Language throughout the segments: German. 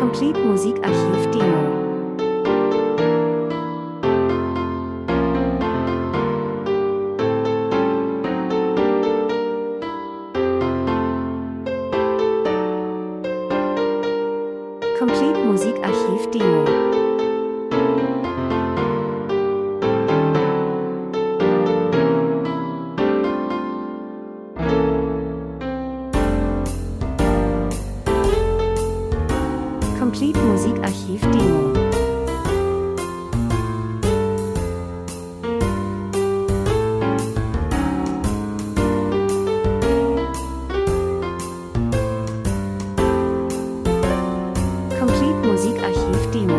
Complete Musikarchiv Demo. Complete Musikarchiv Demo. Complete Musikarchiv Demo. Complete Musikarchiv Demo.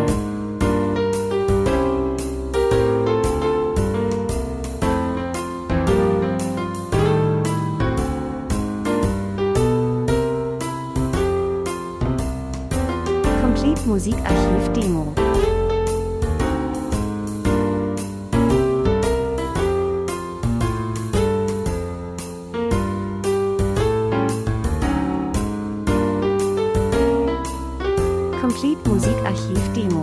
Complete Musikarchiv Demo. Complete Musikarchiv Demo.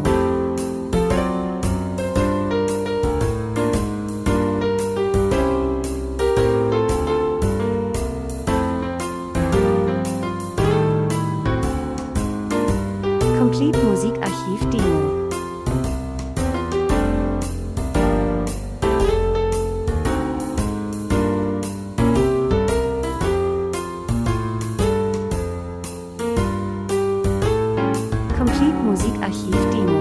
Complete Musikarchiv Demo. Complete Musikarchiv Demo.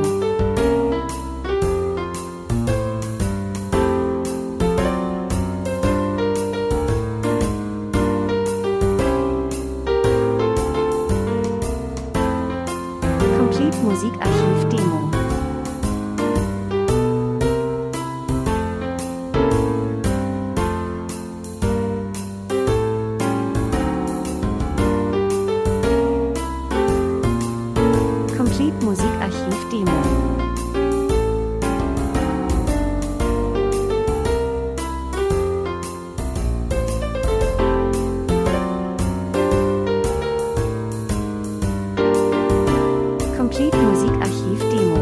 Complete Musikarchiv Demo. Complete Musikarchiv Demo. Complete Musikarchiv Demo.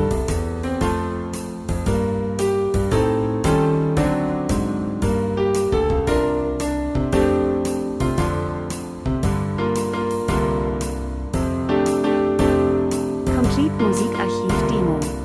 Complete Musikarchiv Demo.